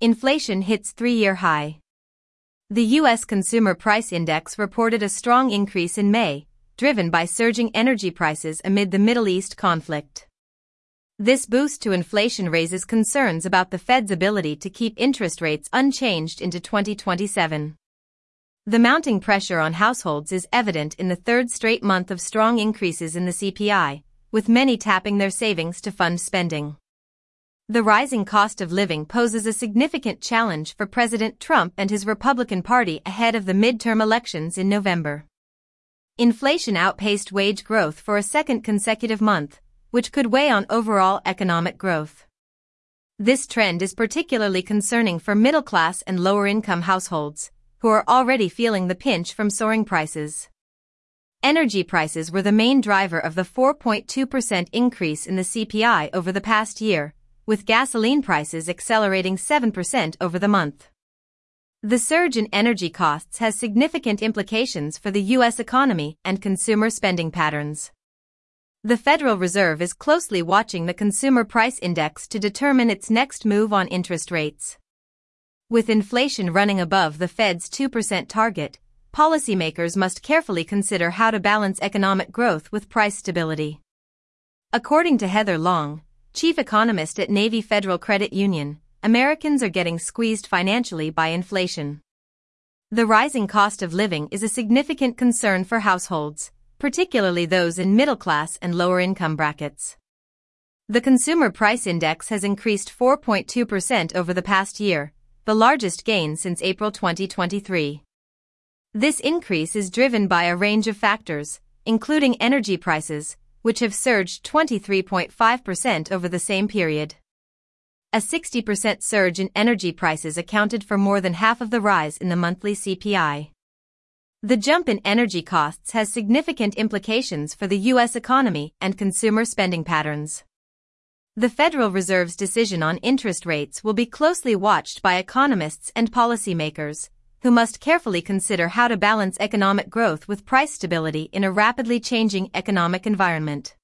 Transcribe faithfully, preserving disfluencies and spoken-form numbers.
Inflation hits three-year high. The U S Consumer Price Index reported a strong increase in May, driven by surging energy prices amid the Middle East conflict. This boost to inflation raises concerns about the Fed's ability to keep interest rates unchanged into twenty twenty-seven. The mounting pressure on households is evident in the third straight month of strong increases in the C P I, with many tapping their savings to fund spending. The rising cost of living poses a significant challenge for President Trump and his Republican Party ahead of the midterm elections in November. Inflation outpaced wage growth for a second consecutive month, which could weigh on overall economic growth. This trend is particularly concerning for middle-class and lower-income households, who are already feeling the pinch from soaring prices. Energy prices were the main driver of the four point two percent increase in the C P I over the past year, with gasoline prices accelerating seven percent over the month. The surge in energy costs has significant implications for the U S economy and consumer spending patterns. The Federal Reserve is closely watching the Consumer Price Index to determine its next move on interest rates. With inflation running above the Fed's two percent target, policymakers must carefully consider how to balance economic growth with price stability. According to Heather Long, chief economist at Navy Federal Credit Union, Americans are getting squeezed financially by inflation. The rising cost of living is a significant concern for households, particularly those in middle-class and lower-income brackets. The Consumer Price Index has increased four point two percent over the past year, the largest gain since April twenty twenty-three. This increase is driven by a range of factors, including energy prices, which have surged twenty-three point five percent over the same period. A sixty percent surge in energy prices accounted for more than half of the rise in the monthly C P I. The jump in energy costs has significant implications for the U S economy and consumer spending patterns. The Federal Reserve's decision on interest rates will be closely watched by economists and policymakers, who must carefully consider how to balance economic growth with price stability in a rapidly changing economic environment.